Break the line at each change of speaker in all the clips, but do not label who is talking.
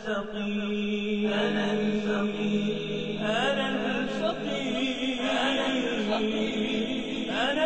الفقير أنا الفقير أنا الفقير أنا الفقير أنا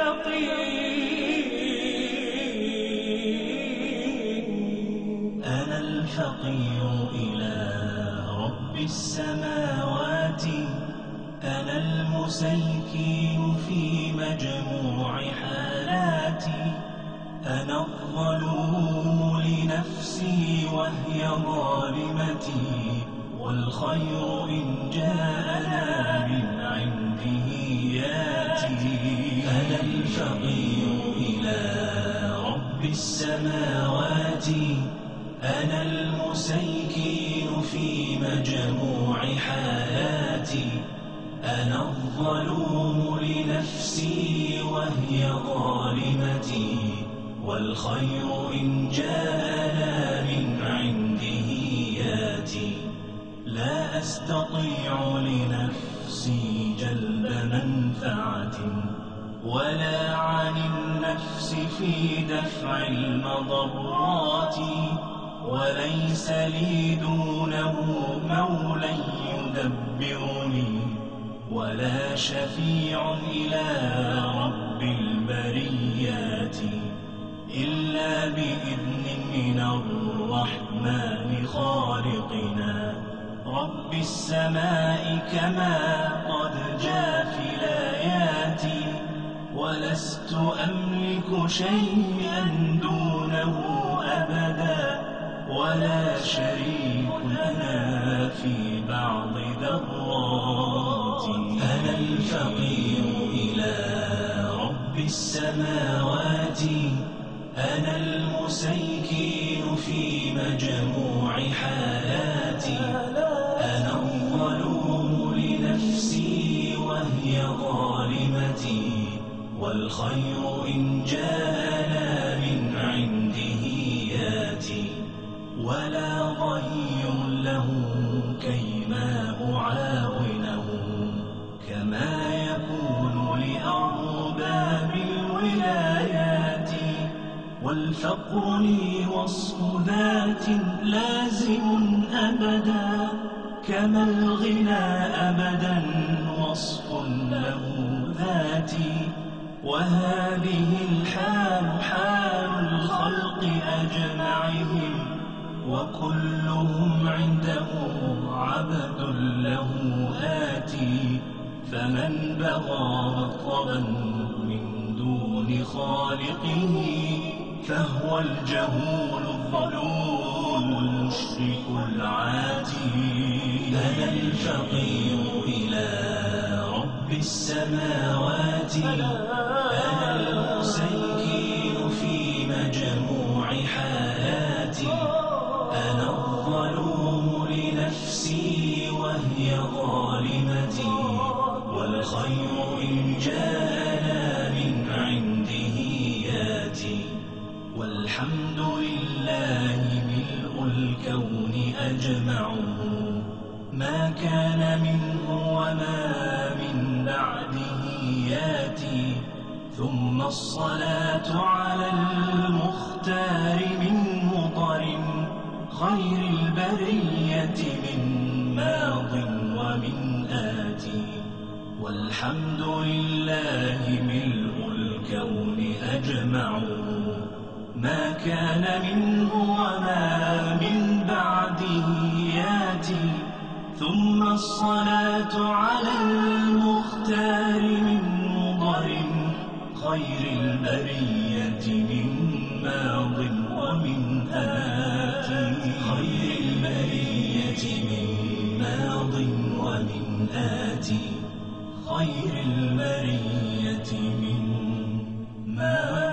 الفقير أنا الفقير إلى رب السماوات أنا المسيكين في مجموع حالاتي أنا الظلوم لنفسي وهي ظالمتي والخير إن جاءنا من عنده ياتي أنا الفقير إلى رب السماوات أنا المسيكين في مجموع حالاتي أنا الظلوم لنفسي وهي ظالمتي والخير إن جاءنا من عنده ياتي لا أستطيع لنفسي جلب منفعة ولا عن النفس في دفع المضرات وليس لي دونه مولى يدبرني ولا شفيع إلى رب البريات إلا بإذن من الرحمن خالقنا رب السماء كما قد جاء في الآيات ولست أملك شيئا دونه أبدا ولا شريك لنا في بعض ذراتي أنا الفقير إلى رب السماوات أنا المسيكين في مجموع حالاتي أنا الظلوم لنفسي وهي ظالمتي والخير إن جاءنا من عنده ياتي ولا ظهير له كيما أعاونه كما يكون لأرباب الولايات والفقر لي وصف ذات لازم أبدا كما الغنى أبدا وصف له ذاتي وهذه الحال حال الخلق أجمعهم وكلهم عنده عبد له آتي فمن بغى مطلبا من دون خالقه فهو الجهول الظلوم المشرك العاتي أنا الفقير إلى رب السماوات أنا المسيكين في مجموع حالاتي أنا الظلوم لنفسي وهي ظالمتي والخير إن جاءنا من عنده ياتي والحمد لله ملء الكون أجمعه ما كان منه وما من بعده ياتي ثم الصلاة على المختار من مطر خير البرية من ماض ومن آتي والحمد لله ملء الكون أجمعه ما كان منه وما من بعده ياتي ثم الصلاة على المختار من مضر خير البرية من ماض ومن آتي خير البرية من ماض ومن آتي خير البرية من ماض